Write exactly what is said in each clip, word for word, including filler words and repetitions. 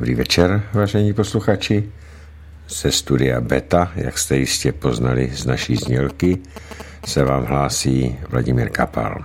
Dobrý večer, vážení posluchači. Ze studia Beta, jak jste jistě poznali z naší znělky, se vám hlásí Vladimír Kapal.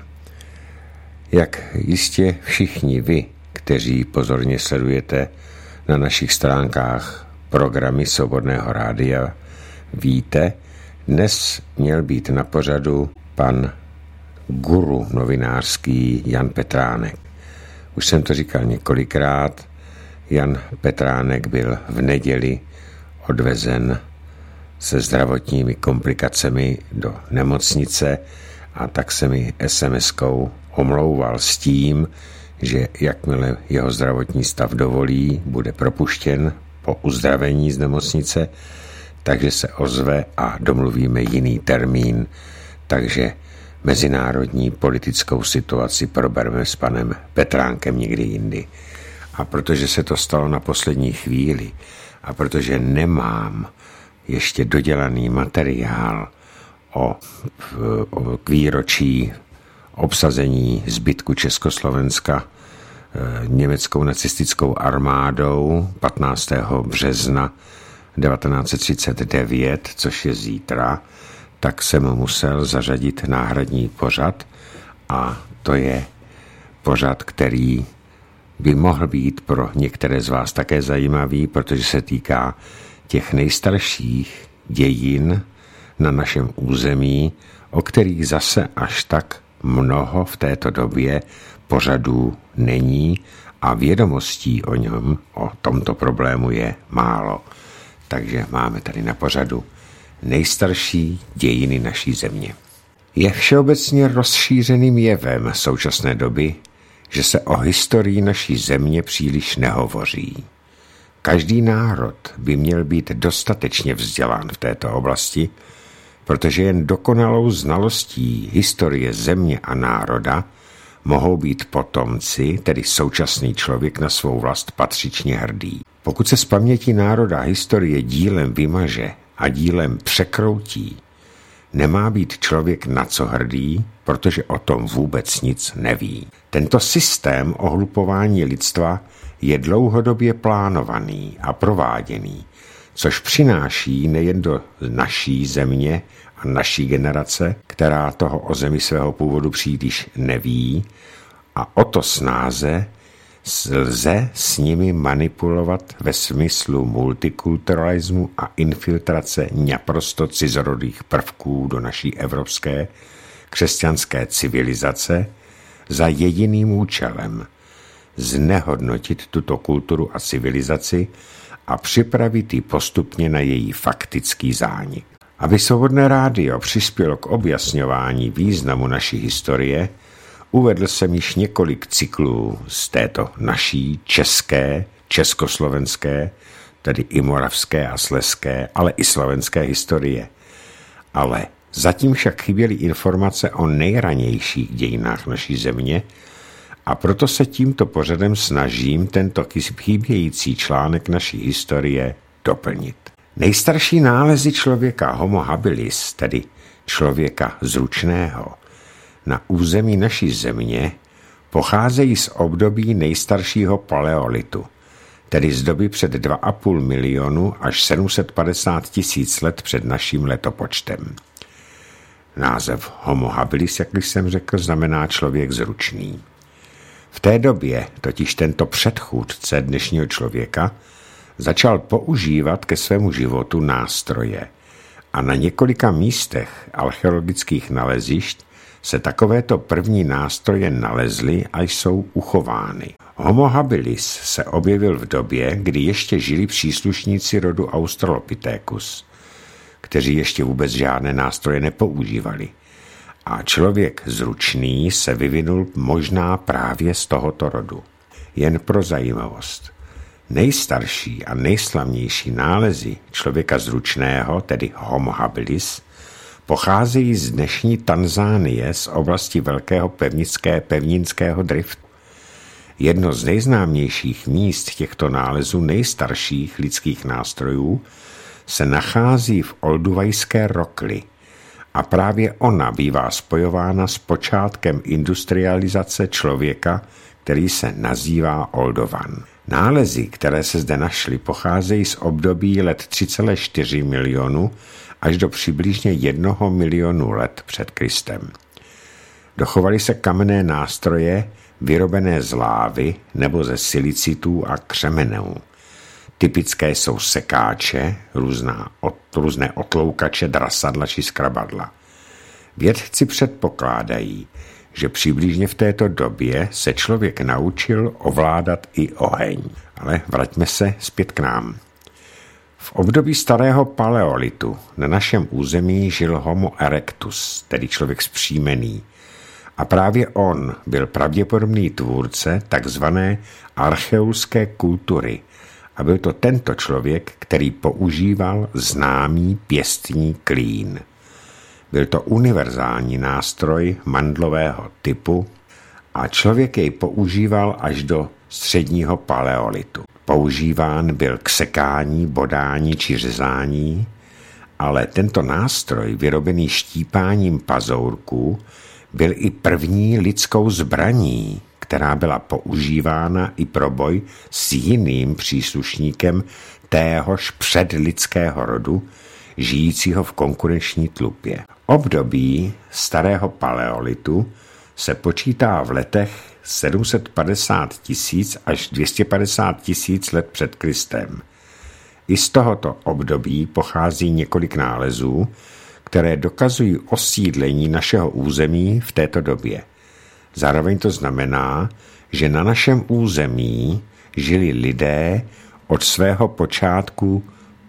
Jak jistě všichni vy, kteří pozorně sledujete na našich stránkách programy Svobodného rádia, víte, dnes měl být na pořadu pan guru novinářský Jan Petránek. Už jsem to říkal několikrát, Jan Petránek byl v neděli odvezen se zdravotními komplikacemi do nemocnice a tak se mi es em eskou omlouval s tím, že jakmile jeho zdravotní stav dovolí, bude propuštěn po uzdravení z nemocnice, takže se ozve a domluvíme jiný termín, takže mezinárodní politickou situaci probereme s panem Petránkem někdy jindy. A protože se to stalo na poslední chvíli a protože nemám ještě dodělaný materiál o, o k výročí obsazení zbytku Československa e, německou nacistickou armádou patnáctého března devatenáct set třicet devět, což je zítra, tak jsem musel zařadit náhradní pořad a to je pořad, který by mohl být pro některé z vás také zajímavý, protože se týká těch nejstarších dějin na našem území, o kterých zase až tak mnoho v této době pořadů není a vědomostí o něm, o tomto problému je málo. Takže máme tady na pořadu nejstarší dějiny naší země. Je všeobecně rozšířeným jevem současné doby, že se o historii naší země příliš nehovoří. Každý národ by měl být dostatečně vzdělán v této oblasti, protože jen dokonalou znalostí historie země a národa mohou být potomci, tedy současný člověk, na svou vlast patřičně hrdý. Pokud se z paměti národa historie dílem vymaže a dílem překroutí, nemá být člověk na co hrdý, protože o tom vůbec nic neví. Tento systém ohlupování lidstva je dlouhodobě plánovaný a prováděný, což přináší nejen do naší země a naší generace, která toho o zemi svého původu příliš neví, a o to snáze lze s nimi manipulovat ve smyslu multikulturalismu a infiltrace naprosto cizorodých prvků do naší evropské křesťanské civilizace za jediným účelem znehodnotit tuto kulturu a civilizaci a připravit ji postupně na její faktický zánik. Aby Svobodné rádio přispělo k objasňování významu naší historie, uvedl jsem již několik cyklů z této naší české, československé, tedy i moravské a slezské, ale i slovenské historie. Ale zatím však chyběly informace o nejranějších dějinách naší země a proto se tímto pořadem snažím tento chybějící článek naší historie doplnit. Nejstarší nálezy člověka Homo habilis, tedy člověka zručného, na území naší země pocházejí z období nejstaršího paleolitu, tedy z doby před dva a půl milionu až sedm set padesát tisíc let před naším letopočtem. Název Homo habilis, jak jsem řekl, znamená člověk zručný. V té době totiž tento předchůdce dnešního člověka začal používat ke svému životu nástroje a na několika místech archeologických nalezišť se takovéto první nástroje nalezly a jsou uchovány. Homo habilis se objevil v době, kdy ještě žili příslušníci rodu Australopithecus, kteří ještě vůbec žádné nástroje nepoužívali. A člověk zručný se vyvinul možná právě z tohoto rodu. Jen pro zajímavost. Nejstarší a nejslavnější nálezy člověka zručného, tedy Homo habilis, pocházejí z dnešní Tanzánie z oblasti velkého pevnické pevninského driftu. Jedno z nejznámějších míst těchto nálezů nejstarších lidských nástrojů se nachází v Olduvajské rokli a právě ona bývá spojována s počátkem industrializace člověka, který se nazývá Oldovan. Nálezy, které se zde našly, pocházejí z období let tři celé čtyři milionu až do přibližně jednoho milionu let před Kristem. Dochovaly se kamenné nástroje vyrobené z lávy nebo ze silicitů a křemenů. Typické jsou sekáče, různá, od, různé otloukače, drasadla či skrabadla. Vědci předpokládají, že přibližně v této době se člověk naučil ovládat i oheň. Ale vraťme se zpět k nám. V období starého paleolitu na našem území žil Homo erectus, tedy člověk vzpřímený. A právě on byl pravděpodobný tvůrce takzvané archeulské kultury. A byl to tento člověk, který používal známý pěstní klín. Byl to univerzální nástroj mandlového typu a člověk jej používal až do středního paleolitu. Používán byl k sekání, bodání či řezání, ale tento nástroj, vyrobený štípáním pazourků, byl i první lidskou zbraní, která byla používána i pro boj s jiným příslušníkem téhož předlidského rodu, žijícího v konkurenční tlupě. Období starého paleolitu se počítá v letech sedm set padesát tisíc až dvě stě padesát tisíc let před Kristem. I z tohoto období pochází několik nálezů, které dokazují osídlení našeho území v této době. Zároveň to znamená, že na našem území žili lidé od svého počátku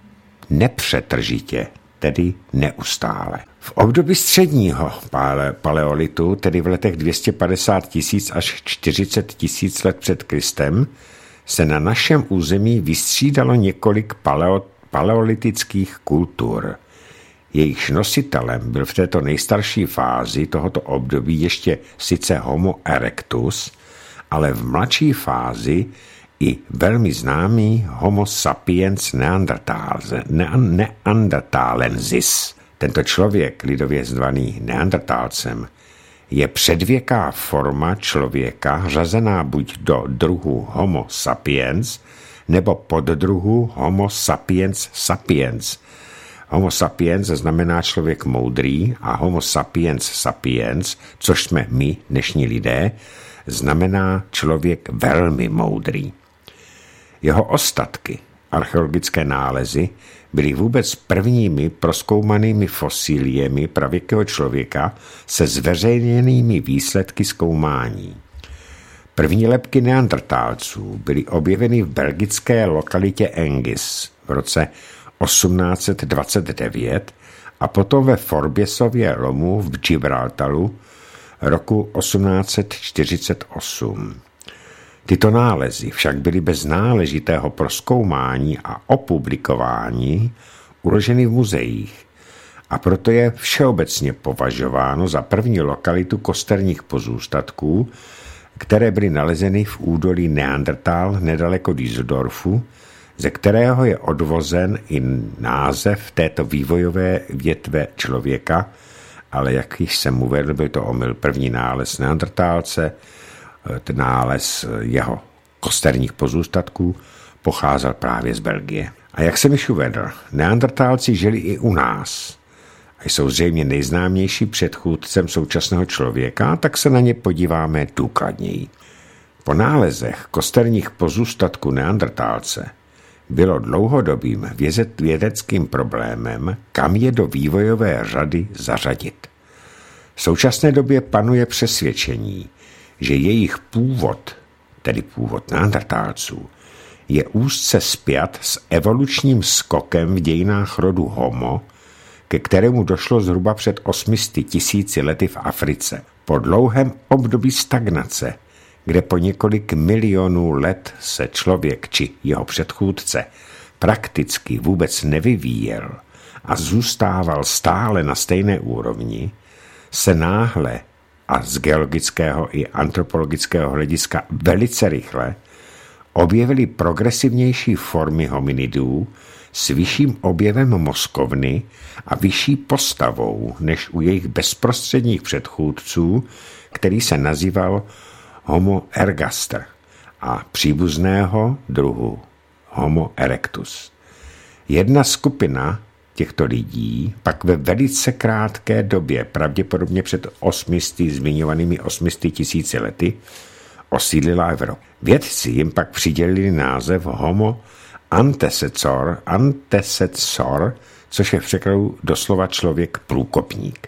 nepřetržitě, tedy neustále. V období středního pale, paleolitu, tedy v letech dvě stě padesát tisíc až čtyřicet tisíc let před Kristem, se na našem území vystřídalo několik paleo, paleolitických kultur. Jejichž nositelem byl v této nejstarší fázi tohoto období ještě sice Homo erectus, ale v mladší fázi i velmi známý Homo sapiens neanderthalensis. Tento člověk, lidově zvaný neandertálcem, je předvěká forma člověka řazená buď do druhu Homo sapiens nebo poddruhu Homo sapiens sapiens. Homo sapiens znamená člověk moudrý a Homo sapiens sapiens, což jsme my, dnešní lidé, znamená člověk velmi moudrý. Jeho ostatky, archeologické nálezy, byly vůbec prvními prozkoumanými fosíliemi pravěkého člověka se zveřejněnými výsledky zkoumání. První lebky neandertálců byly objeveny v belgické lokalitě Engis v roce osmnáct set dvacet devět a potom ve Forbiesově lomu v Gibraltaru roku osmnáct set čtyřicet osm. Tyto nálezy však byly bez náležitého prozkoumání a opublikování uloženy v muzeích a proto je všeobecně považováno za první lokalitu kosterních pozůstatků, které byly nalezeny v údolí Neandertal nedaleko Düsseldorfu, ze kterého je odvozen i název této vývojové větve člověka, ale jak již jsem uvedl, byl to omyl, první nález neandertálce, ten nález jeho kosterních pozůstatků pocházel právě z Belgie. A jak jsem již uvedl, neandertálci žili i u nás a jsou zřejmě nejznámější předchůdcem současného člověka, tak se na ně podíváme důkladněji. Po nálezech kosterních pozůstatků neandertálce bylo dlouhodobým vědeckým problémem, kam je do vývojové řady zařadit. V současné době panuje přesvědčení, že jejich původ, tedy původ neandertálců, je úzce spjat s evolučním skokem v dějinách rodu Homo, ke kterému došlo zhruba před osmisty tisíci lety v Africe. Po dlouhém období stagnace, kde po několik milionů let se člověk či jeho předchůdce prakticky vůbec nevyvíjel a zůstával stále na stejné úrovni, se náhle a z geologického i antropologického hlediska velice rychle objevily progresivnější formy hominidů s vyšším objevem mozkovny a vyšší postavou než u jejich bezprostředních předchůdců, který se nazýval Homo ergaster a příbuzného druhu Homo erectus. Jedna skupina těchto lidí pak ve velice krátké době, pravděpodobně před osmisty, zmiňovanými osmisty tisíci lety, osídlila Evropu. Vědci jim pak přidělili název Homo antecessor, antecessor, což je v překladu doslova člověk průkopník.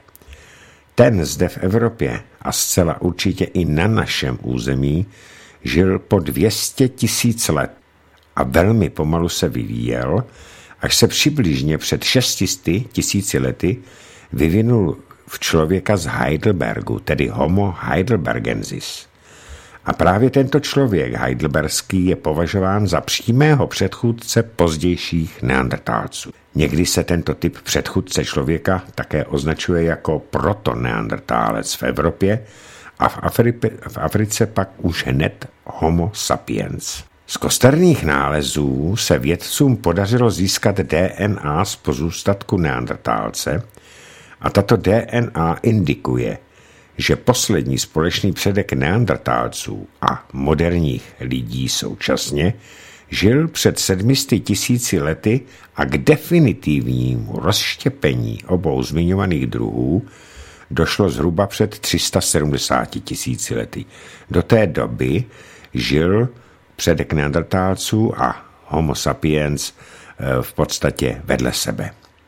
Ten zde v Evropě a zcela určitě i na našem území žil po dvě stě tisíc let a velmi pomalu se vyvíjel, až se přibližně před šesti tisíci lety vyvinul v člověka z Heidelbergu, tedy Homo heidelbergensis. A právě tento člověk heidelberský je považován za přímého předchůdce pozdějších neandertálců. Někdy se tento typ předchůdce člověka také označuje jako protoneandertálec v Evropě a v, Afri- v Africe pak už hned Homo sapiens. Z kosterních nálezů se vědcům podařilo získat D N A z pozůstatku neandertálce a tato D N A indikuje, že poslední společný předek neandertálců a moderních lidí současně žil před sedmisty tisíci lety a k definitivnímu rozštěpení obou zmiňovaných druhů došlo zhruba před tři sta sedmdesáti tisíci lety. Do té doby žil předek neandertálců a Homo sapiens v podstatě vedle sebe.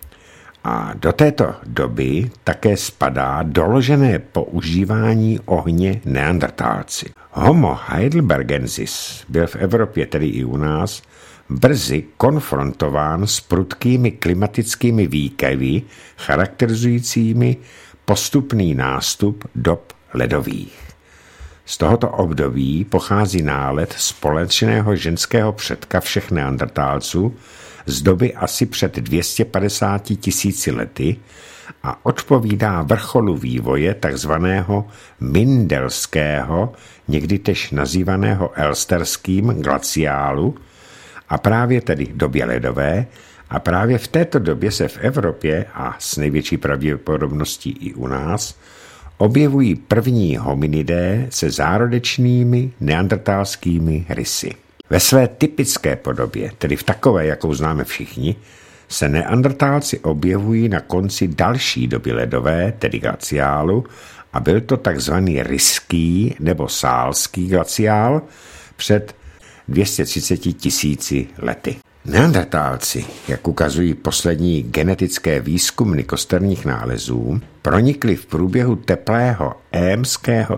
A do této doby také spadá doložené používání ohně neandertálci. Homo heidelbergensis byl v Evropě, tedy i u nás, brzy konfrontován s prudkými klimatickými výkyvy charakterizujícími postupný nástup dob ledových. Z tohoto období pochází nález společného ženského předka všech neandertálců z doby asi před dvěma sty padesáti tisíci lety a odpovídá vrcholu vývoje takzvaného mindelského, někdy tež nazývaného elsterským glaciálu a právě tedy době ledové, a právě v této době se v Evropě a s největší pravděpodobností i u nás objevují první hominidé se zárodečnými neandertálskými rysy. Ve své typické podobě, tedy v takové, jakou známe všichni, se neandertálci objevují na konci další doby ledové, tedy glaciálu, a byl to takzvaný ryský nebo sálský glaciál před dvěma sty třiceti tisíci lety. Neandertálci, jak ukazují poslední genetické výzkumy kosterních nálezů, pronikli v průběhu teplého émského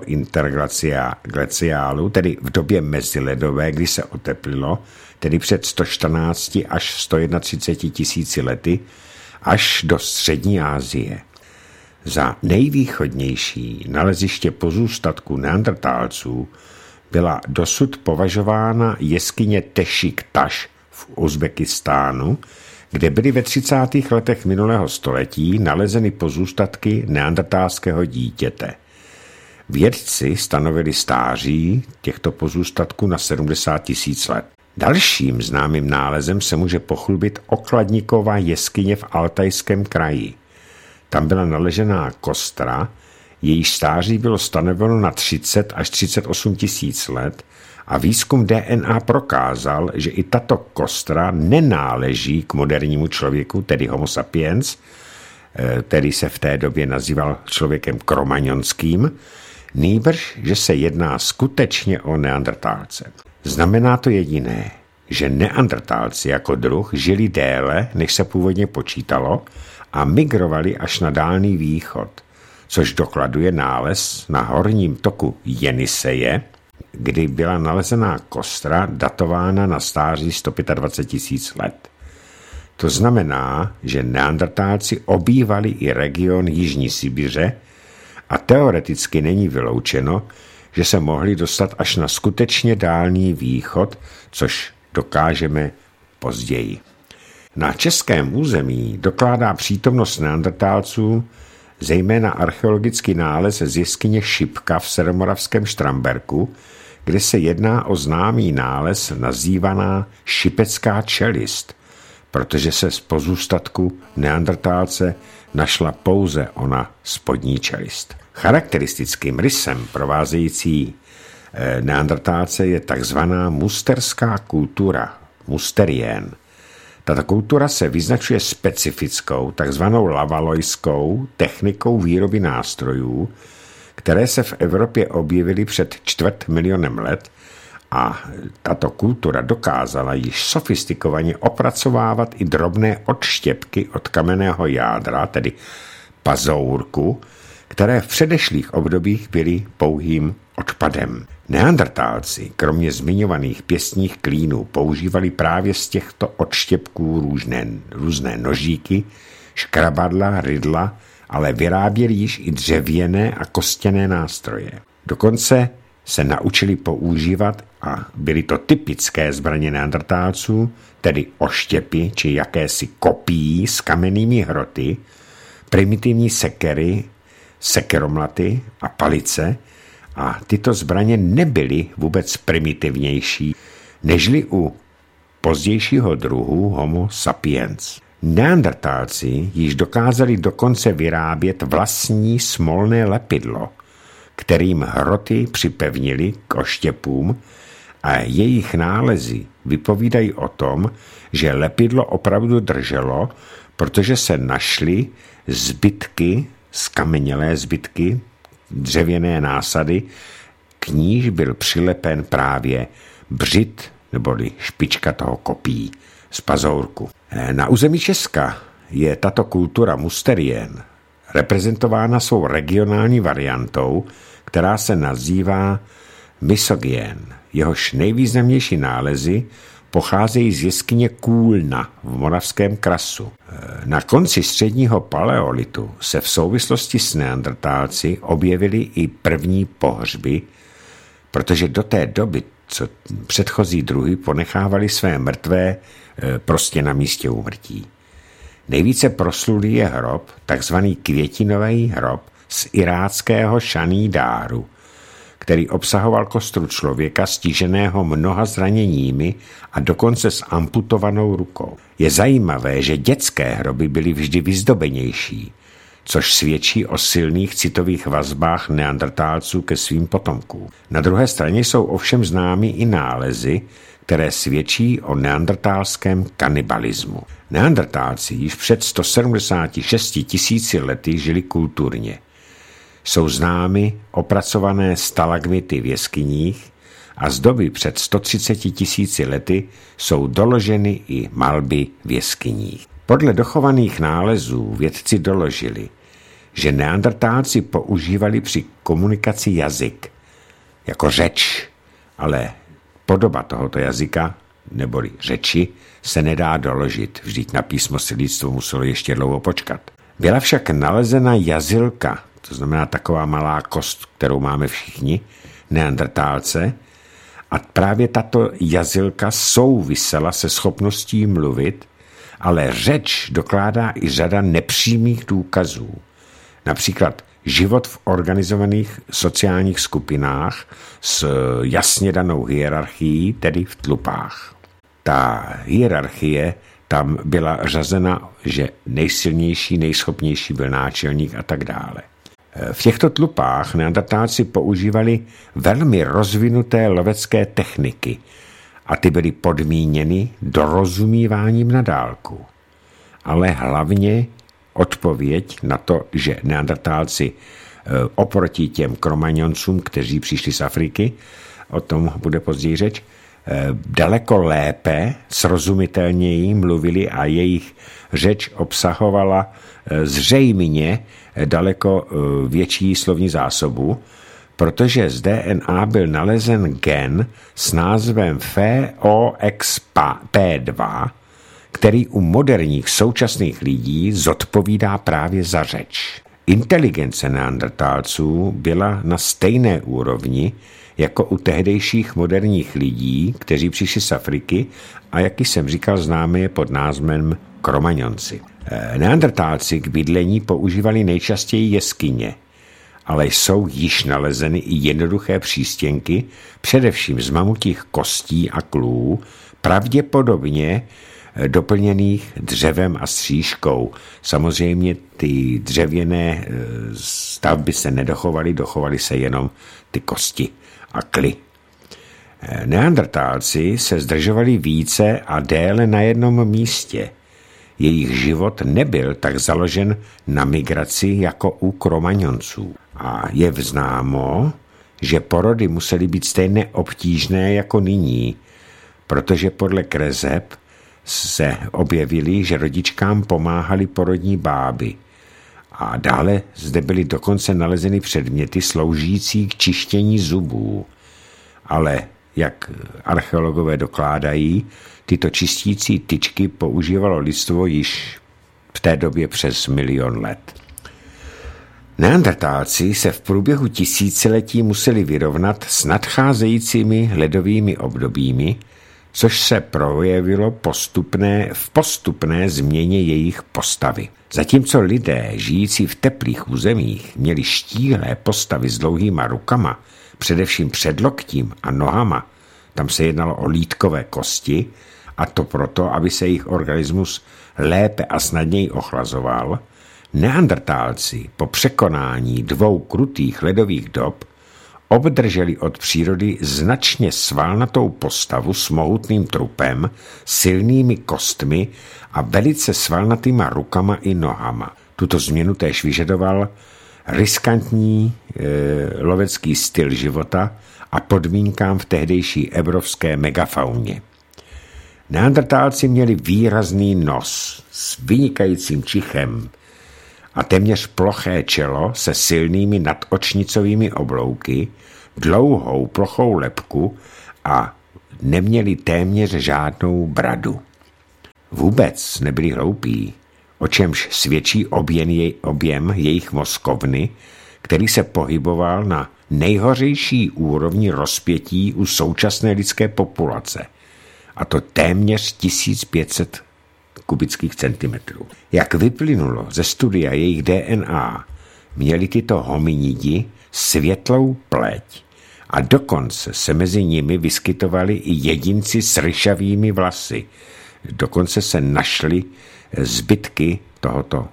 interglaciálu, tedy v době meziledové, kdy se oteplilo, tedy před sto čtrnácti až sto třiceti jedné tisíci lety, až do střední Asie. Za nejvýchodnější naleziště pozůstatku neandertálců byla dosud považována jeskyně Tešik-Taš v Uzbekistánu, kde byly ve třicátých letech minulého století nalezeny pozůstatky neandertálského dítěte. Vědci stanovili stáří těchto pozůstatků na sedmdesát tisíc let. Dalším známým nálezem se může pochlubit Okladníkova jeskyně v Altajském kraji. Tam byla naležená kostra, jejíž stáří bylo stanoveno na třicet až třicet osm tisíc let a výzkum D N A prokázal, že i tato kostra nenáleží k modernímu člověku, tedy Homo sapiens, který se v té době nazýval člověkem kromaňonským, nýbrž, že se jedná skutečně o neandertálce. Znamená to jediné, že neandertálci jako druh žili déle, než se původně počítalo, a migrovali až na Dálný východ, což dokladuje nález na horním toku Jeniseje, kdy byla nalezená kostra datována na stáří sto dvacet pět tisíc let. To znamená, že neandertálci obývali i region Jižní Sibiře a teoreticky není vyloučeno, že se mohli dostat až na skutečně Dálný východ, což dokážeme později. Na českém území dokládá přítomnost neandertálců zejména archeologický nález z jeskyně Šipka v severomoravském Štramberku, kde se jedná o známý nález nazývaná šipecká čelist, protože se z pozůstatku neandertálce našla pouze ona spodní čelist. Charakteristickým rysem provázející neandertálce je takzvaná musterská kultura, musterien. Tato kultura se vyznačuje specifickou, takzvanou lavalojskou technikou výroby nástrojů, které se v Evropě objevily před čtvrt milionem let a tato kultura dokázala již sofistikovaně opracovávat i drobné odštěpky od kamenného jádra, tedy pazourku, které v předešlých obdobích byly pouhým odpadem. Neandertálci, kromě zmiňovaných pěstních klínů, používali právě z těchto odštěpků různé, různé nožíky, škrabadla, rydla, ale vyráběli již i dřevěné a kostěné nástroje. Dokonce se naučili používat, a byly to typické zbraně neandertálců, tedy oštěpy či jakési kopí s kamennými hroty, primitivní sekery, sekeromlaty a palice, a tyto zbraně nebyly vůbec primitivnější nežli u pozdějšího druhu Homo sapiens. Neandertálci již dokázali dokonce vyrábět vlastní smolné lepidlo, kterým hroty připevnili k oštěpům, a jejich nálezy vypovídají o tom, že lepidlo opravdu drželo, protože se našly zbytky, skamenělé zbytky, dřevěné násady, k níž byl přilepen právě břit neboli špička toho kopí z pazourku. Na území Česka je tato kultura musterien reprezentována svou regionální variantou, která se nazývá Mysogien. Jehož nejvýznamnější nálezy pocházejí z jeskyně Kůlna v Moravském krasu. Na konci středního paleolitu se v souvislosti s neandertálci objevily i první pohřby, protože do té doby, co předchozí druhy ponechávali své mrtvé prostě na místě úmrtí. Nejvíce proslulý je hrob, takzvaný květinový hrob z iráckého Šanídáru, který obsahoval kostru člověka stiženého mnoha zraněními a dokonce s amputovanou rukou. Je zajímavé, že dětské hroby byly vždy vyzdobenější, což svědčí o silných citových vazbách neandertálců ke svým potomkům. Na druhé straně jsou ovšem známy i nálezy, které svědčí o neandertálském kanibalismu. Neandertálci již před sto sedmdesáti šesti tisíci lety žili kulturně. Jsou známy opracované stalagmity v jeskyních a z doby před sto třiceti tisíci lety jsou doloženy i malby v jeskyních. Podle dochovaných nálezů vědci doložili, že neandertálci používali při komunikaci jazyk jako řeč, ale podoba tohoto jazyka, neboli řeči, se nedá doložit, vždyť na písmo si lidstvo muselo ještě dlouho počkat. Byla však nalezena jazylka, to znamená taková malá kost, kterou máme všichni, neandertálce, a právě tato jazylka souvisela se schopností mluvit, ale řeč dokládá i řada nepřímých důkazů. Například život v organizovaných sociálních skupinách s jasně danou hierarchií, tedy v tlupách. Ta hierarchie tam byla řazena, že nejsilnější, nejschopnější byl náčelník a tak dále. V těchto tlupách neandertálci používali velmi rozvinuté lovecké techniky a ty byly podmíněny dorozumíváním na dálku. Ale hlavně odpověď na to, že neandertálci oproti těm kromagnoncům, kteří přišli z Afriky, o tom bude později řeč, daleko lépe, srozumitelněji mluvili a jejich řeč obsahovala zřejmě daleko větší slovní zásobu, protože z D N A byl nalezen gen s názvem F O X P dva, který u moderních současných lidí zodpovídá právě za řeč. Inteligence neandertálců byla na stejné úrovni jako u tehdejších moderních lidí, kteří přišli z Afriky a, jak jsem říkal, známe je pod názvem kromaňonci. Neandertálci k bydlení používali nejčastěji jeskyně, ale jsou již nalezeny i jednoduché přístěnky, především z mamutích kostí a klů, pravděpodobně doplněných dřevem a stříškou. Samozřejmě ty dřevěné stavby se nedochovaly, dochovaly se jenom ty kosti a kly. Neandertálci se zdržovali více a déle na jednom místě. Jejich život nebyl tak založen na migraci jako u Kromagnonců. A je známo, že porody musely být stejně obtížné jako nyní, protože podle kreseb se objevily, že rodičkám pomáhaly porodní báby. A dále zde byly dokonce nalezeny předměty sloužící k čištění zubů. Ale, jak archeologové dokládají, tyto čistící tyčky používalo lidstvo již v té době přes milion let. Neandertálci se v průběhu tisíciletí museli vyrovnat s nadcházejícími ledovými obdobími, což se projevilo postupné, v postupné změně jejich postavy. Zatímco lidé žijící v teplých územích měli štíhlé postavy s dlouhýma rukama, především předloktím a nohama, tam se jednalo o lítkové kosti, a to proto, aby se jejich organismus lépe a snadněji ochlazoval, Neandertálci po překonání dvou krutých ledových dob obdrželi od přírody značně svalnatou postavu s mohutným trupem, silnými kostmi a velice svalnatýma rukama i nohama. Tuto změnu též vyžadoval riskantní e, lovecký styl života a podmínkám v tehdejší evropské megafauně. Neandertálci měli výrazný nos s vynikajícím čichem a téměř ploché čelo se silnými nadočnicovými oblouky, dlouhou plochou lebku a neměli téměř žádnou bradu. Vůbec nebyli hloupí, o čemž svědčí objem, jej, objem jejich mozkovny, který se pohyboval na nejhořejší úrovni rozpětí u současné lidské populace, a to téměř tisíc pět set kubických centimetrů. Jak vyplynulo ze studia jejich D N A, měli tyto hominidi světlou pleť a dokonce se mezi nimi vyskytovali i jedinci s ryšavými vlasy. Dokonce se našly zbytky tohoto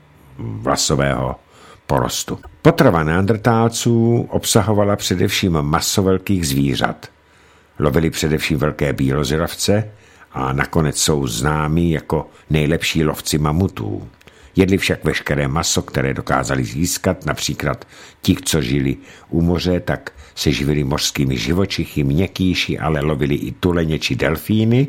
vlasového porostu. Potrava neandertálců obsahovala především maso velkých zvířat. Lovili především velké bílozravce a nakonec jsou známí jako nejlepší lovci mamutů. Jedli však veškeré maso, které dokázali získat, například ti, co žili u moře, tak se živili mořskými živočichy, měkkýši, ale lovili i tuleně či delfíny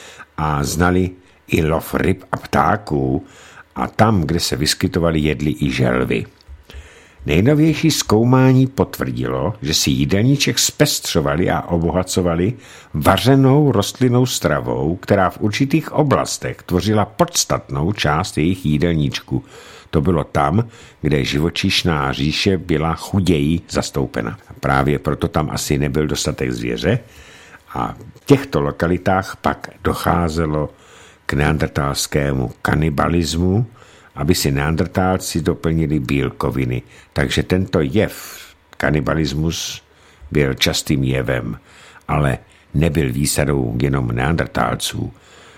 a znali i lov ryb a ptáků a tam, kde se vyskytovali, jedli i želvy. Nejnovější zkoumání potvrdilo, že si jídelníček zpestřovali a obohacovali vařenou rostlinnou stravou, která v určitých oblastech tvořila podstatnou část jejich jídelníčku. To bylo tam, kde živočišná říše byla chuději zastoupena. Právě proto tam asi nebyl dostatek zvěře a v těchto lokalitách pak docházelo k neandertálskému kanibalismu, aby si neandertálci doplnili bílkoviny. Takže tento jev, kanibalismus, byl častým jevem, ale nebyl výsadou jenom neandertálců.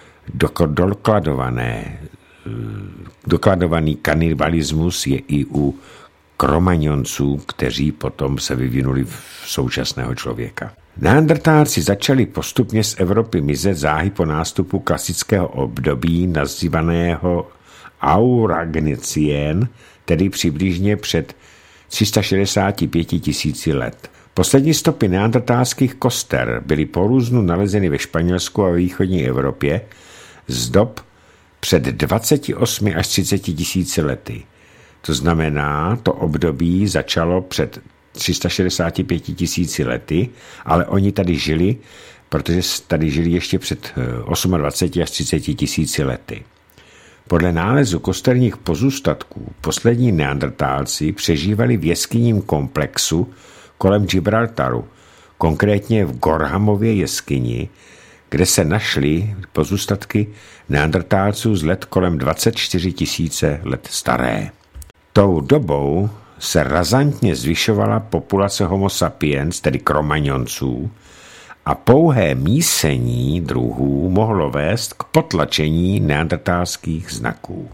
Dokladované, dokladovaný kanibalismus je i u Kromagnonců, kteří potom se vyvinuli v současného člověka. Neandertálci začali postupně z Evropy mizet záhy po nástupu klasického období nazývaného Auragnicien, tedy přibližně před tři sta šedesáti pěti tisíci let. Poslední stopy neandertálských koster byly po různu nalezeny ve Španělsku a východní Evropě z dob před dvaceti osmi až třiceti tisíci lety. To znamená, to období začalo před tři sta šedesáti pěti tisíci lety, ale oni tady žili, protože tady žili ještě před dvaceti osmi až třiceti tisíci lety. Podle nálezu kosterních pozůstatků poslední neandertálci přežívali v jeskyním komplexu kolem Gibraltaru, konkrétně v Gorhamově jeskyni, kde se našly pozůstatky neandertálců z let kolem dvacet čtyři tisíce let staré. Tou dobou se razantně zvyšovala populace Homo sapiens, tedy Kromagnonců, a pouhé mísení druhů mohlo vést k potlačení neandertálských znaků.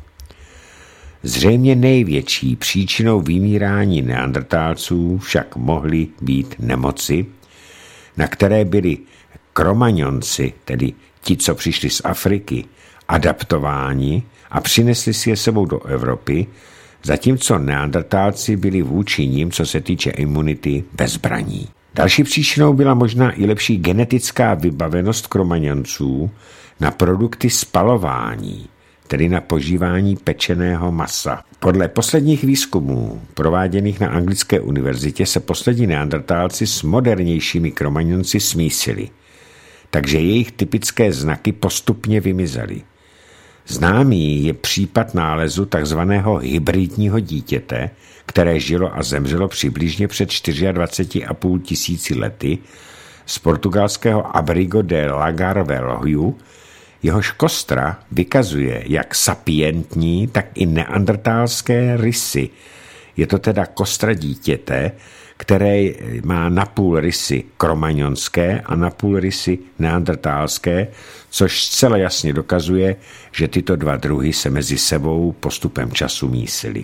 Zřejmě největší příčinou vymírání neandertálců však mohly být nemoci, na které byli kromaňonci, tedy ti, co přišli z Afriky, adaptováni a přinesli si je sebou do Evropy, zatímco neandertálci byli vůči nim, co se týče imunity, bezbraní. Další příčinou byla možná i lepší genetická vybavenost kromaňonců na produkty spalování, tedy na požívání pečeného masa. Podle posledních výzkumů prováděných na anglické univerzitě se poslední neandertálci s modernějšími kromaňonci smísili, takže jejich typické znaky postupně vymizely. Známý je případ nálezu takzvaného hybridního dítěte, které žilo a zemřelo přibližně před dvaceti čtyřmi a půl tisíci lety z portugalského Abrigo de Lagarvelhu. Jehož kostra vykazuje jak sapientní, tak i neandertálské rysy. Je to teda kostra dítěte, které má napůl rysy kromaňonské a napůl rysy neandertálské, což zcela jasně dokazuje, že tyto dva druhy se mezi sebou postupem času mísily.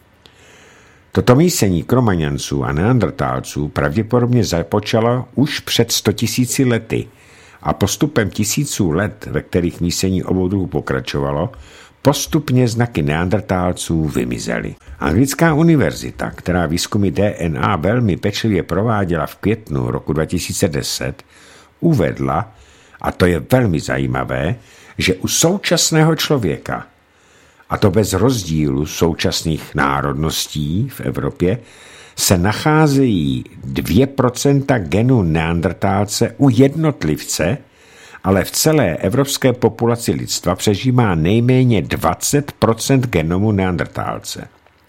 Toto mísení kromaňonců a neandertálců pravděpodobně započalo už před sto tisíci lety a postupem tisíců let, ve kterých mísení obou druhů pokračovalo, postupně znaky neandertálců vymizely. Anglická univerzita, která výzkumy D N A velmi pečlivě prováděla v květnu roku dva tisíce deset, uvedla, a to je velmi zajímavé, že u současného člověka, a to bez rozdílu současných národností v Evropě, se nacházejí dvě procenta genu neandertálce u jednotlivce, ale v celé evropské populaci lidstva přežívá nejméně dvacet procent genomu neandertálce.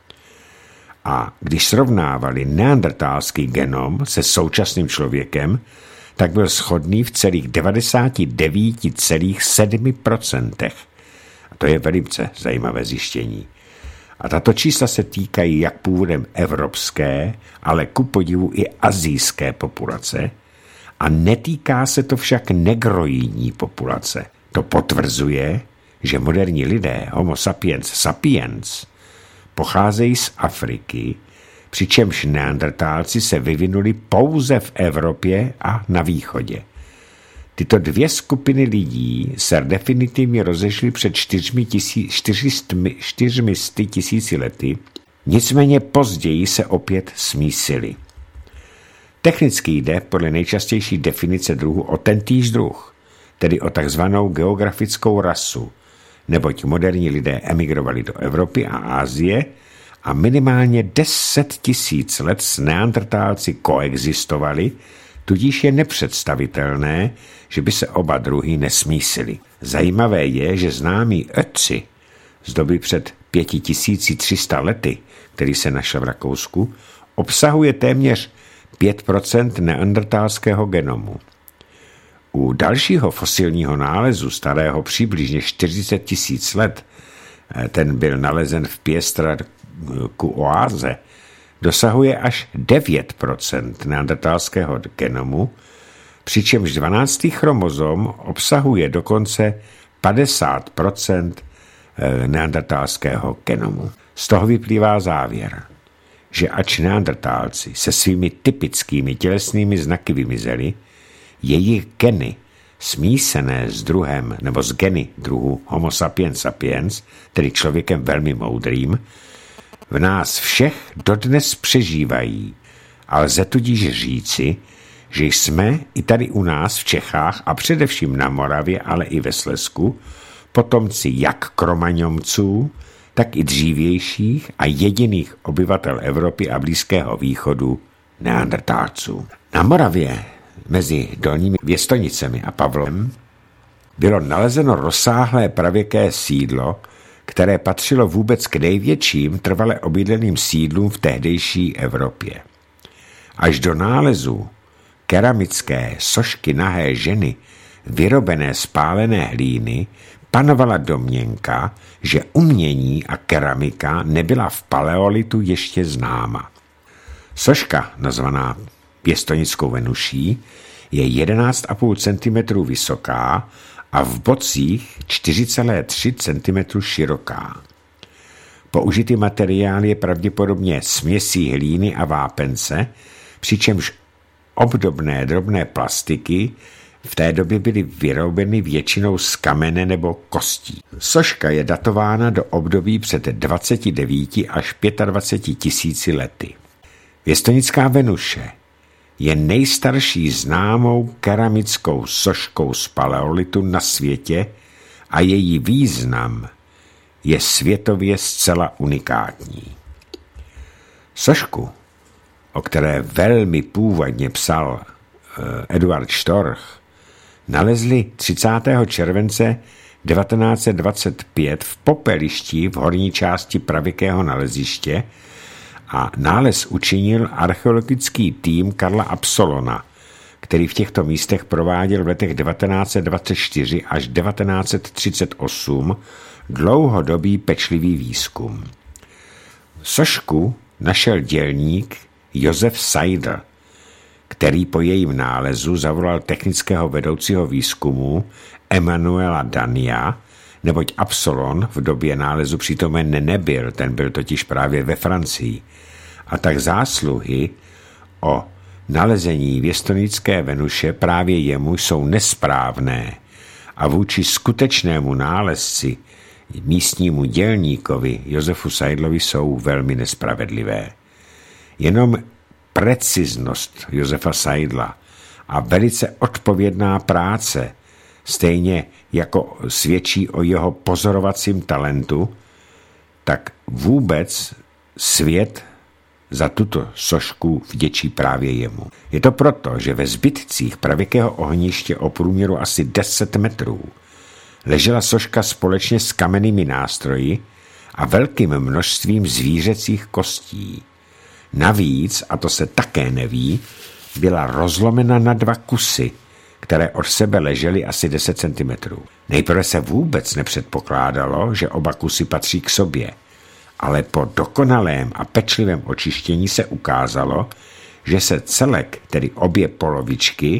A když srovnávali neandertálský genom se současným člověkem, tak byl shodný v celých devadesát devět celá sedm procenta. A to je velice zajímavé zjištění. A tato čísla se týkají jak původem evropské, ale ku podivu i asijské populace, a netýká se to však negroidní populace. To potvrzuje, že moderní lidé, homo sapiens sapiens, pocházejí z Afriky, přičemž neandertálci se vyvinuli pouze v Evropě a na východě. Tyto dvě skupiny lidí se definitivně rozešly před čtyřmi sty tisíci lety, nicméně později se opět smísily. Technicky jde podle nejčastější definice druhu o tentýž druh, tedy o takzvanou geografickou rasu, neboť moderní lidé emigrovali do Evropy a Asie a minimálně deset tisíc let s neandertálci koexistovali, tudíž je nepředstavitelné, že by se oba druhy nesmísily. Zajímavé je, že známý Ötzi z doby před pět tisíc tři sta lety, který se našel v Rakousku, obsahuje téměř pět procent neandertálského genomu. U dalšího fosilního nálezu starého přibližně čtyřicet tisíc let, ten byl nalezen v Piestra ku Oáze, dosahuje až devět procent neandertálského genomu, přičemž dvanáctý chromozom obsahuje dokonce padesát procent neandertálského genomu. Z toho vyplývá závěr, že ač neandertálci se svými typickými tělesnými znaky vymizeli, jejich geny smísené s druhem nebo s geny druhu Homo sapiens sapiens, tedy člověkem velmi moudrým, v nás všech dodnes přežívají a lze tudíž říci, že jsme i tady u nás v Čechách a především na Moravě, ale i ve Slezsku, potomci jak kromaňomců, tak i dřívějších a jediných obyvatel Evropy a Blízkého východu neandertálců. Na Moravě mezi Dolními Věstonicemi a Pavlem bylo nalezeno rozsáhlé pravěké sídlo, které patřilo vůbec k největším trvale obydleným sídlům v tehdejší Evropě. Až do nálezu keramické sošky nahé ženy, vyrobené z pálené hlíny, panovala domněnka, že umění a keramika nebyla v paleolitu ještě známa. Soška, nazvaná Pěstonickou Venuší, Je jedenáct celá pět centimetru vysoká a v bocích čtyři celá tři centimetru široká. Použitý materiál je pravděpodobně směsí hlíny a vápence, přičemž obdobné drobné plastiky v té době byly vyrobeny většinou z kamene nebo kostí. Soška je datována do období před dvaceti devíti až dvaceti pěti tisíci lety. Věstonická Venuše je nejstarší známou keramickou soškou z paleolitu na světě a její význam je světově zcela unikátní. Sošku, o které velmi původně psal Eduard Storch, nalezli třicátého července devatenáct set dvacet pět v popelišti v horní části pravěkého naleziště a nález učinil archeologický tým Karla Absolona, který v těchto místech prováděl v letech devatenáct set dvacet čtyři až devatenáct set třicet osm dlouhodobý pečlivý výzkum. Sošku našel dělník Josef Seidl, který po jejím nálezu zavolal technického vedoucího výzkumu Emanuela Dania, neboť Absolon v době nálezu přítomen nebyl, ten byl totiž právě ve Francii. A tak zásluhy o nalezení věstonické Venuše právě jemu jsou nesprávné a vůči skutečnému nálezci, místnímu dělníkovi Josefu Seidlovi, jsou velmi nespravedlivé. Jenom preciznost Josefa Seidla a velice odpovědná práce, stejně jako svědčí o jeho pozorovacím talentu, tak vůbec svět za tuto sošku vděčí právě jemu. Je to proto, že ve zbytcích pravěkého ohniště o průměru asi deset metrů ležela soška společně s kamennými nástroji a velkým množstvím zvířecích kostí. Navíc, a to se také neví, byla rozlomena na dva kusy, které od sebe ležely asi deset centimetrů. Nejprve se vůbec nepředpokládalo, že oba kusy patří k sobě, ale po dokonalém a pečlivém očištění se ukázalo, že se celek, tedy obě polovičky,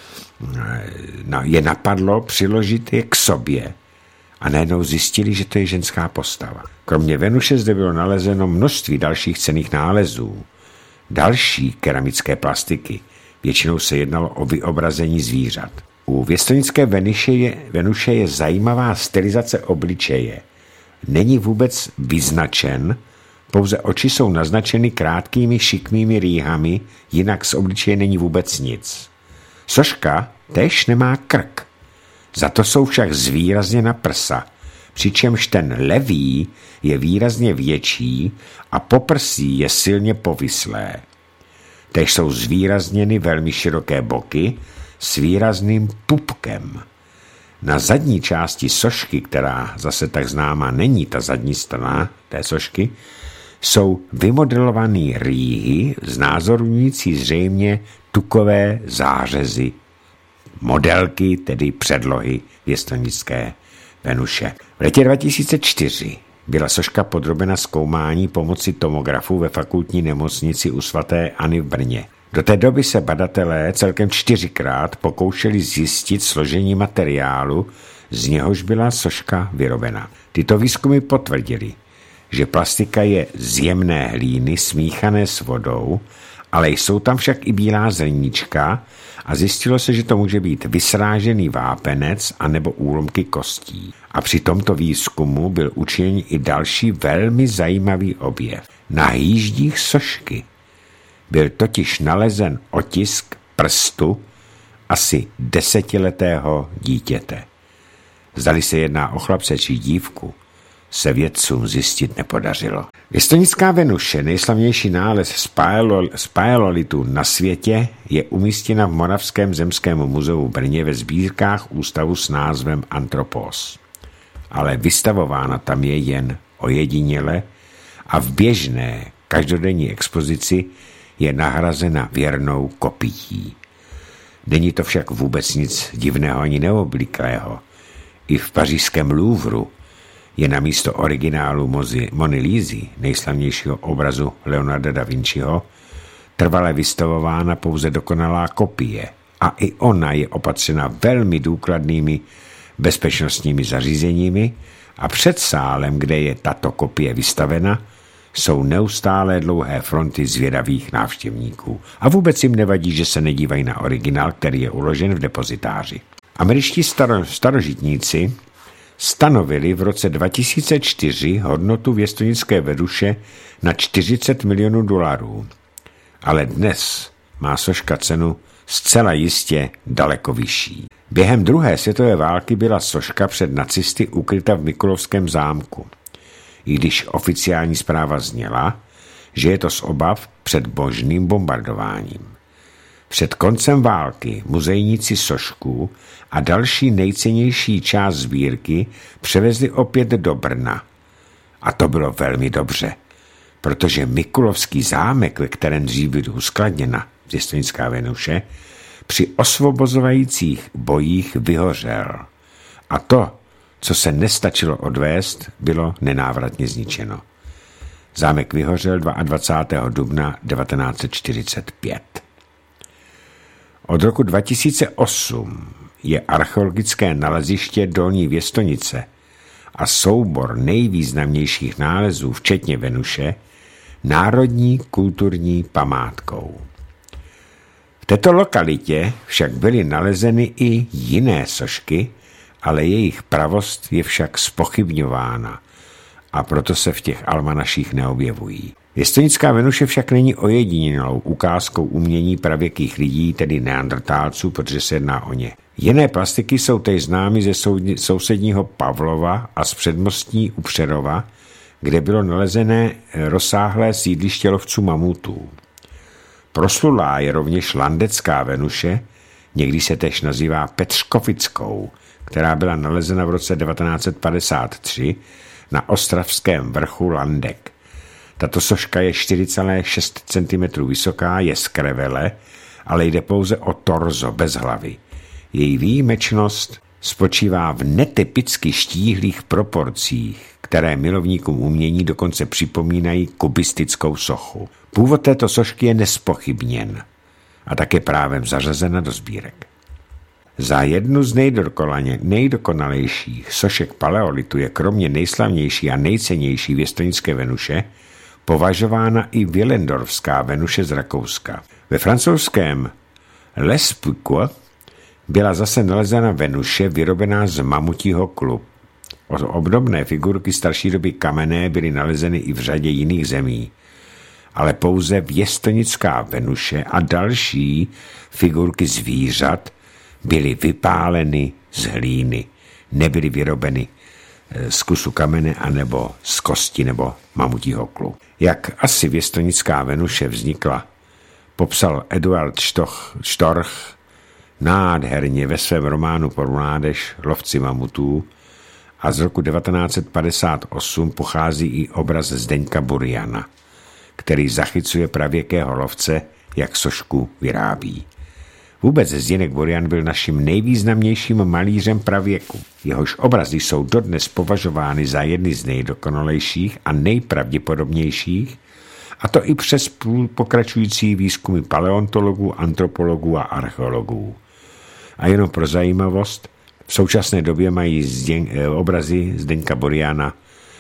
je napadlo přiložit je k sobě a najednou zjistili, že to je ženská postava. Kromě Venuše zde bylo nalezeno množství dalších cenných nálezů. Další keramické plastiky. Většinou se jednalo o vyobrazení zvířat. U věstonické Venuše je, Venuše je zajímavá stylizace obličeje. Není vůbec vyznačen, pouze oči jsou naznačeny krátkými šikmými rýhami, jinak z obličeje není vůbec nic. Soška též nemá krk. Za to jsou však zvýrazněna prsa, přičemž ten levý je výrazně větší a poprsí je silně povislé. Též jsou zvýrazněny velmi široké boky s výrazným pupkem. Na zadní části sošky, která zase tak známá není ta zadní strana té sošky, jsou vymodelované rýhy znázorňující zřejmě tukové zářezy. Modelky, tedy předlohy věstonické Venuše. V letě dva tisíce čtyři byla soška podrobena zkoumání pomocí tomografu ve fakultní nemocnici u svaté Anny v Brně. Do té doby se badatelé celkem čtyřikrát pokoušeli zjistit složení materiálu, z něhož byla soška vyrobena. Tyto výzkumy potvrdily, že plastika je z jemné hlíny smíchané s vodou, ale jsou tam však i bílá zrníčka a zjistilo se, že to může být vysrážený vápenec anebo úlomky kostí. A při tomto výzkumu byl učiněn i další velmi zajímavý objev. Na hýždích sošky byl totiž nalezen otisk prstu asi desetiletého dítěte. Zdali se jedná o chlapce či dívku, se vědcům zjistit nepodařilo. Věstonická Venuše, nejslavnější nález z paleolitu na světě, je umístěna v Moravském zemském muzeu v Brně ve sbírkách ústavu s názvem Antropos. Ale vystavována tam je jen ojediněle a v běžné každodenní expozici je nahrazena věrnou kopií. Není to však vůbec nic divného ani neobvyklého. I v pařížském Louvru je na místo originálu Mony Lízy, nejslavnějšího obrazu Leonarda da Vinciho, trvale vystavována pouze dokonalá kopie, a i ona je opatřena velmi důkladnými bezpečnostními zařízeními a před sálem, kde je tato kopie vystavena, jsou neustále dlouhé fronty zvědavých návštěvníků. A vůbec jim nevadí, že se nedívají na originál, který je uložen v depozitáři. Američtí staro, starožitníci stanovili v roce dva tisíce čtyři hodnotu věstonické Venuše na čtyřicet milionů dolarů. Ale dnes má soška cenu zcela jistě daleko vyšší. Během druhé světové války byla soška před nacisty ukryta v Mikulovském zámku, i když oficiální zpráva zněla, že je to z obav před možným bombardováním. Před koncem války muzejníci sošku a další nejcennější část sbírky převezli opět do Brna. A to bylo velmi dobře, protože Mikulovský zámek, ve kterém dřív byla uskladněna věstonická Venuše, při osvobozovajících bojích vyhořel. A to, co se nestačilo odvést, bylo nenávratně zničeno. Zámek vyhořel dvacátého druhého dubna devatenáct set čtyřicet pět. Od roku dva tisíce osm je archeologické naleziště Dolní Věstonice a soubor nejvýznamnějších nálezů, včetně Venuše, národní kulturní památkou. V této lokalitě však byly nalezeny i jiné sošky, ale jejich pravost je však zpochybňována a proto se v těch almanaších neobjevují. Věstonická Venuše však není ojedinělou ukázkou umění pravěkých lidí, tedy neandrtálců, protože se jedná o ně. Jiné plastiky jsou též známy ze sousedního Pavlova a z předmostí u Přerova, kde bylo nalezené rozsáhlé sídliště lovců mamutů. Proslulá je rovněž landecká Venuše, někdy se též nazývá Petřkovickou, která byla nalezena v roce devatenáct set padesát tři na ostravském vrchu Landek. Tato soška je čtyři celá šest centimetrů vysoká, je z krevele, ale jde pouze o torzo bez hlavy. Její výjimečnost spočívá v netypicky štíhlých proporcích, které milovníkům umění dokonce připomínají kubistickou sochu. Původ této sošky je nespochybněn a také právem zařazena do sbírek. Za jednu z nejdokonalejších sošek paleolitu je kromě nejslavnější a nejcennější věstonické Venuše považována i Willendorfská Venuše z Rakouska. Ve francouzském Lespiku byla zase nalezena Venuše vyrobená z mamutího klu. Obdobné figurky starší doby kamenné byly nalezeny i v řadě jiných zemí, ale pouze věstonická Venuše a další figurky zvířat byly vypáleny z hlíny, nebyly vyrobeny z kusu kamene anebo z kosti nebo mamutího klu. Jak asi věstonická Venuše vznikla, popsal Eduard Storch nádherně ve svém románu pro mládež Lovci mamutů a z roku devatenáct set padesát osm pochází i obraz Zdeňka Buriana, který zachycuje pravěkého lovce, jak sošku vyrábí. Vůbec Zdeněk Burian byl naším nejvýznamnějším malířem pravěku. Jehož obrazy jsou dodnes považovány za jedny z nejdokonalejších a nejpravděpodobnějších, a to i přes pokračující výzkumy paleontologů, antropologů a archeologů. A jenom pro zajímavost, v současné době mají zděn, obrazy Zdeňka Buriana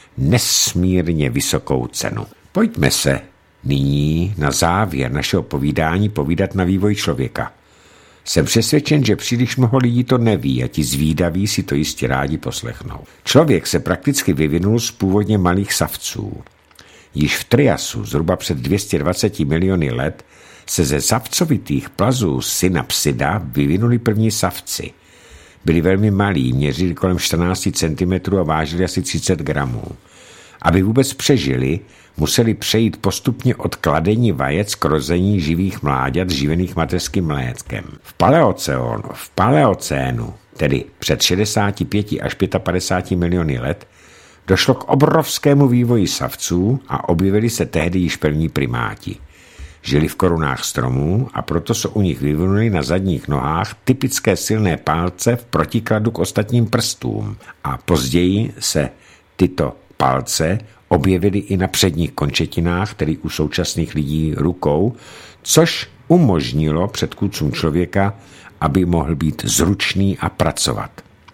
nesmírně vysokou cenu. Pojďme se nyní na závěr našeho povídání povídat na vývoj člověka. Jsem přesvědčen, že příliš mnoho lidí to neví a ti zvídaví si to jistě rádi poslechnou. Člověk se prakticky vyvinul z původně malých savců. Již v Triasu, zhruba před dvě stě dvacet miliony let, se ze savcovitých plazů synapsida vyvinuli první savci. Byli velmi malí, měřili kolem čtrnáct centimetrů a vážili asi třicet gramů. Aby vůbec přežili, museli přejít postupně od kladení vajec k rození živých mláďat živených mateřským mléčkem. V paleocénu, v paleocénu, tedy před šedesáti pěti až padesát pěti miliony let, došlo k obrovskému vývoji savců a objevili se tehdy již první primáti. Žili v korunách stromů a proto se u nich vyvinuli na zadních nohách typické silné palce v protikladu k ostatním prstům a později se tyto palce objevily i na předních končetinách, tedy u současných lidí rukou, což umožnilo předchůdcům člověka, aby mohl být zručný a pracovat.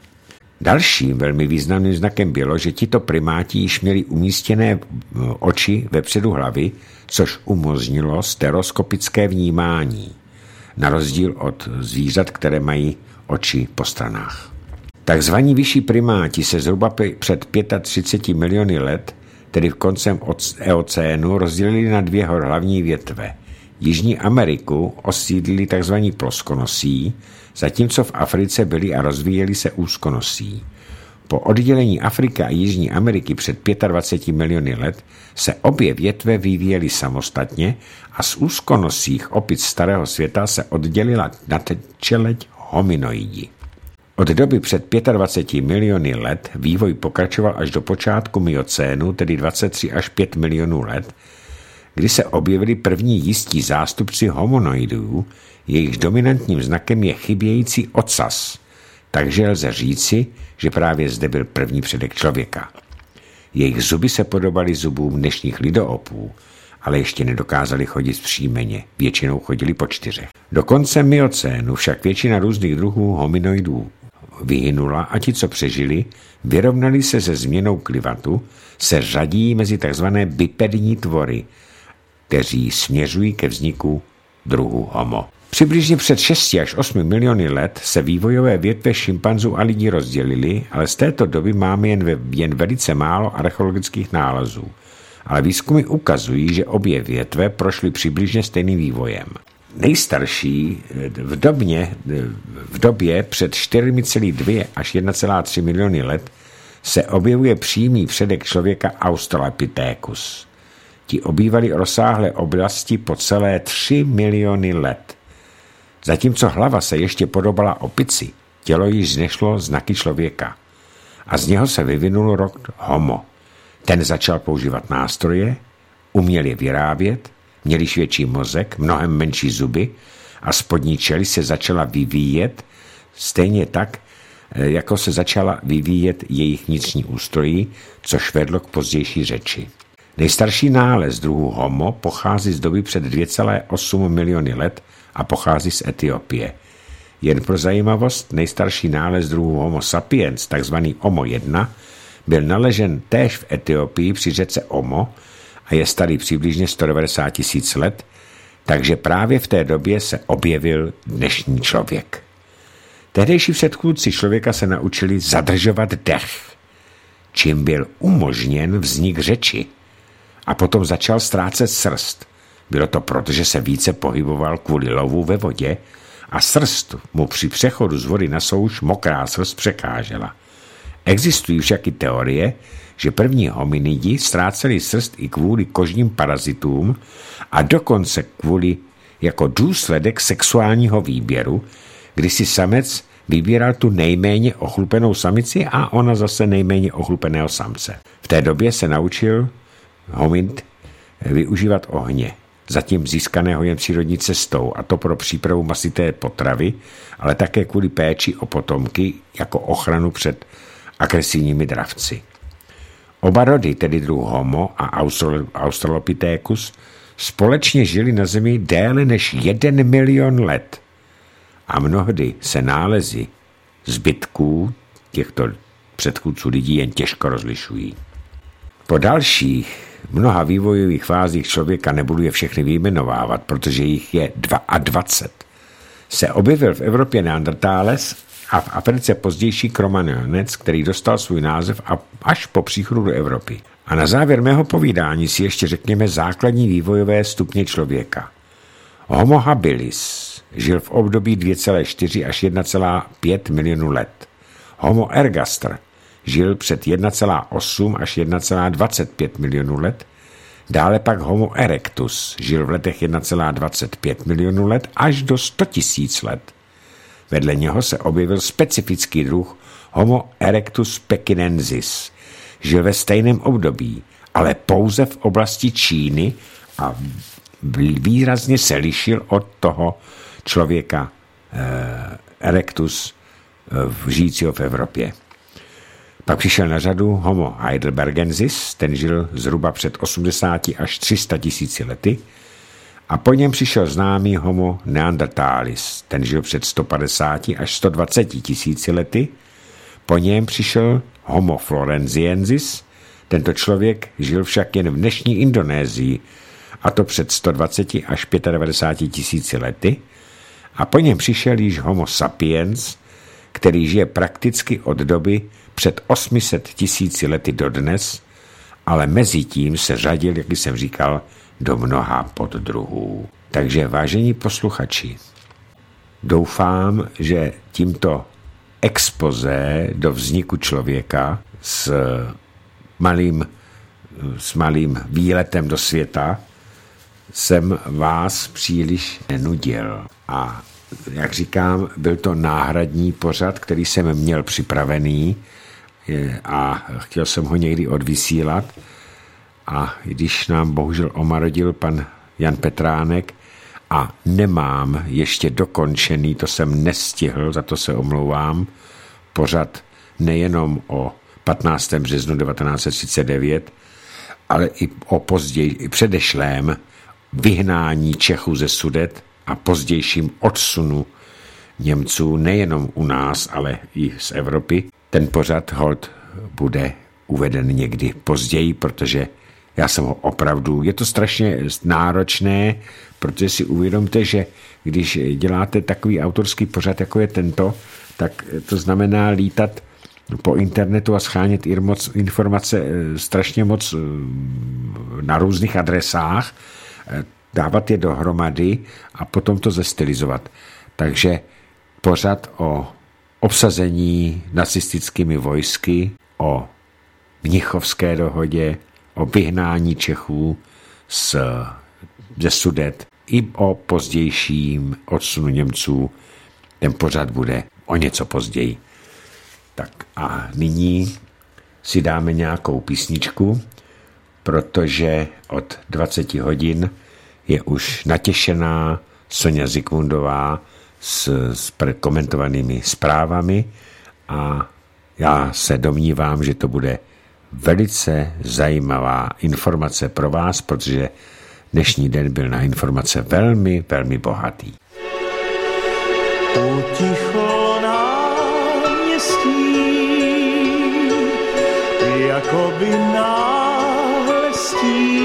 Dalším velmi významným znakem bylo, že tito primáti již měli umístěné oči vepředu hlavy, což umožnilo stereoskopické vnímání, na rozdíl od zvířat, které mají oči po stranách. Takzvaní vyšší primáti se zhruba před třiceti pěti miliony let, tedy v koncem eocénu, rozdělili na dvě hlavní větve. Jižní Ameriku osídlili tzv. Ploskonosí, zatímco v Africe byli a rozvíjeli se úzkonosí. Po oddělení Afriky a Jižní Ameriky před dvaceti pěti miliony let se obě větve vyvíjely samostatně a z úzkonosích opic starého světa se oddělila nadčeleď hominoidi. Od doby před dvaceti pěti miliony let vývoj pokračoval až do počátku miocénu, tedy dvacet tři až pět milionů let, kdy se objevili první jistí zástupci homonoidů, jejichž dominantním znakem je chybějící ocas, takže lze říci, že právě zde byl první předek člověka. Jejich zuby se podobaly zubům dnešních lidoopů, ale ještě nedokázali chodit vzpřímeně, většinou chodili po čtyřech. Do konce miocénu však většina různých druhů hominoidů vyhynula a ti, co přežili, vyrovnali se se změnou klimatu, se řadí mezi tzv. Bipední tvory, kteří směřují ke vzniku druhu homo. Přibližně před šesti až osmi miliony let se vývojové větve šimpanzů a lidí rozdělily, ale z této doby máme jen, ve, jen velice málo archeologických nálezů. Ale výzkumy ukazují, že obě větve prošly přibližně stejným vývojem. Nejstarší v době, v době před čtyři celé dvě až jedna celá tři miliony let se objevuje přímý předek člověka Australopithecus. Ti obývali rozsáhlé oblasti po celé tři miliony let. Zatímco hlava se ještě podobala opici, tělo již znešlo znaky člověka. A z něho se vyvinul rod homo. Ten začal používat nástroje, uměl je vyrábět, měli větší mozek, mnohem menší zuby a spodní čelist se začala vyvíjet, stejně tak, jako se začala vyvíjet jejich vnitřní ústrojí, což vedlo k pozdější řeči. Nejstarší nález druhu homo pochází z doby před dvě celé osm miliony let a pochází z Etiopie. Jen pro zajímavost, nejstarší nález druhu homo sapiens, takzvaný Omo jedna, byl naležen též v Etiopii při řece Omo a je starý přibližně sto devadesát tisíc let, takže právě v té době se objevil dnešní člověk. Tehdejší předchůdci člověka se naučili zadržovat dech, čím byl umožněn vznik řeči, a potom začal ztrácet srst. Bylo to proto, že se více pohyboval kvůli lovu ve vodě a srst mu při přechodu z vody na souš mokrá srst překážela. Existují však i teorie, že první hominidi ztráceli srst i kvůli kožním parazitům a dokonce kvůli jako důsledek sexuálního výběru, kdy si samec vybíral tu nejméně ochlupenou samici a ona zase nejméně ochlupeného samce. V té době se naučil hominid využívat ohně, zatím získaného jen přírodní cestou, a to pro přípravu masité potravy, ale také kvůli péči o potomky jako ochranu před agresivními dravci. Oba rody, tedy druh Homo a Australopithecus, společně žili na Zemi déle než jeden milion let a mnohdy se nálezy zbytků těchto předchůdců lidí jen těžko rozlišují. Po dalších mnoha vývojových fázích člověka, nebudu je všechny vyjmenovávat, protože jich je dvacet dva, se objevil v Evropě Neandertáles a v Africe pozdější Kromanionec, který dostal svůj název až po příchodu do Evropy. A na závěr mého povídání si ještě řekněme základní vývojové stupně člověka. Homo habilis žil v období dvě celé čtyři až jedna celá pět milionu let. Homo ergaster žil před jedna celá osm až jedna celá dvacet pět milionů let. Dále pak Homo erectus žil v letech jedna celá dvacet pět milionů let až do sto tisíc let. Vedle něho se objevil specifický druh Homo erectus pekinensis. Žil ve stejném období, ale pouze v oblasti Číny a výrazně se lišil od toho člověka eh, erectus eh, žijícího v Evropě. Pak přišel na řadu Homo heidelbergensis, ten žil zhruba před osmdesáti až tři sta tisíci lety, A po něm přišel známý Homo neanderthalis, ten žil před sto padesáti až sto dvaceti tisíci lety. Po něm přišel Homo florenziensis, tento člověk žil však jen v dnešní Indonésii, a to před sto dvaceti až devadesát pěti tisíci lety. A po něm přišel již Homo sapiens, který žije prakticky od doby před osmi set tisíci lety dodnes, ale mezi tím se řadil, jak jsem říkal, do mnoha poddruhů. Takže vážení posluchači, doufám, že tímto expoze do vzniku člověka s malým, s malým výletem do světa jsem vás příliš nenudil. A jak říkám, byl to náhradní pořad, který jsem měl připravený a chtěl jsem ho někdy odvysílat. A když nám bohužel omarodil pan Jan Petránek a nemám ještě dokončený, to jsem nestihl, za to se omlouvám, pořad nejenom o patnáctého března devatenáct set třicet devět, ale i o později, i předešlém vyhnání Čechů ze Sudet a pozdějším odsunu Němců nejenom u nás, ale i z Evropy. Ten pořad hold bude uveden někdy později, protože já jsem ho opravdu, je to strašně náročné, protože si uvědomte, že když děláte takový autorský pořad, jako je tento, tak to znamená lítat po internetu a schánět informace strašně moc na různých adresách, dávat je dohromady a potom to zestylizovat. Takže pořad o obsazení nacistickými vojsky, o Mnichovské dohodě, o vyhnání Čechů z, ze Sudet i o pozdějším odsunu Němců. Ten pořad bude o něco později. Tak a nyní si dáme nějakou písničku, protože od dvaceti hodin je už natěšená Soňa Zikmundová s, s komentovanými zprávami a já se domnívám, že to bude velice zajímavá informace pro vás, protože dnešní den byl na informace velmi, velmi bohatý. Utichlo náměstí, jakoby náhlestí,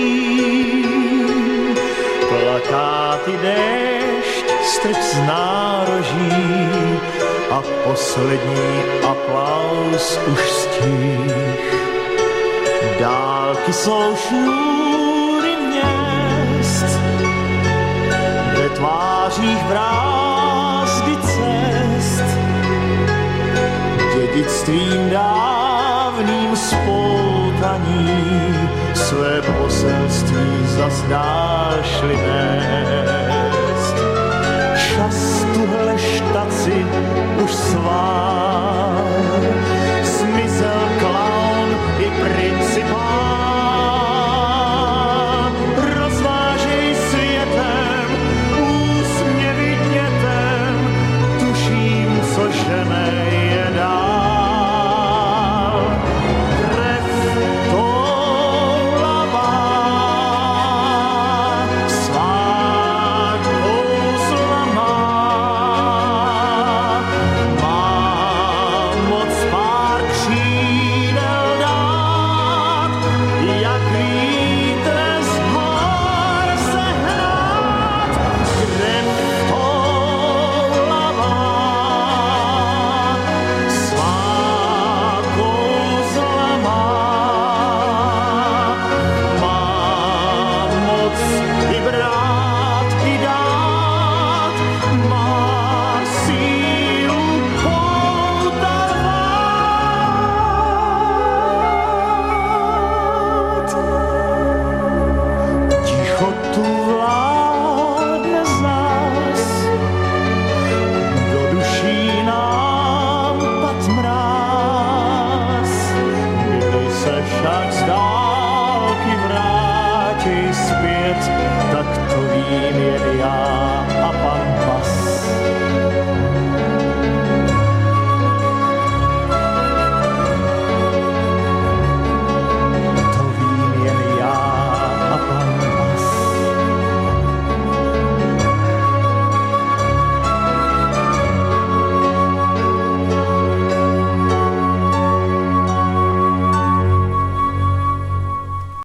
plakáty déšť strč z nároží a poslední aplaus už stih. Dálky jsou šňůry měst, ve tvářích brázdy cest, dědictvím dávným spoutaní své poselství zas dál šli nést. Čas tuhle štaci už svár, zmizel klaun i principál. Rozvážej světem, úsměvy dětem, tuším, co žene je dál. Krev toulavá, svá kouzla má, má moc pár křídel dát, jak vítr z hor sehnat. Krev toulavá, svá kouzla má, má moc i brát i dát, má sílu poutarvat. Tichotu vládne z nás, do duší nám pad mráz. Kdy se však z dálky vrátí zpět, tak to vím jen já.